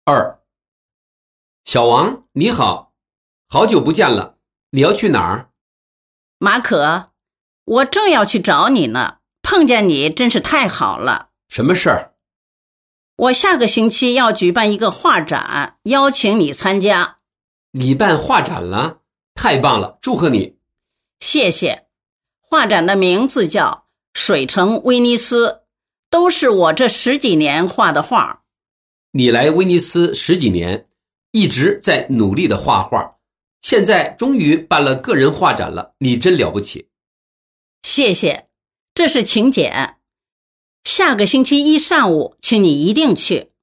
2。小王，你好，好久不见了，你要去哪儿？ 马可，我正要去找你呢，碰见你真是太好了。 什么事儿？ 我下个星期要举办一个画展，邀请你参加。 你办画展了？太棒了，祝贺你。 谢谢。画展的名字叫水城威尼斯，都是我这10几年画的画。 你来威尼斯10几年，一直在努力的画画，现在终于办了个人画展了，你真了不起。 谢谢，这是请柬。下个星期一上午，请你一定去。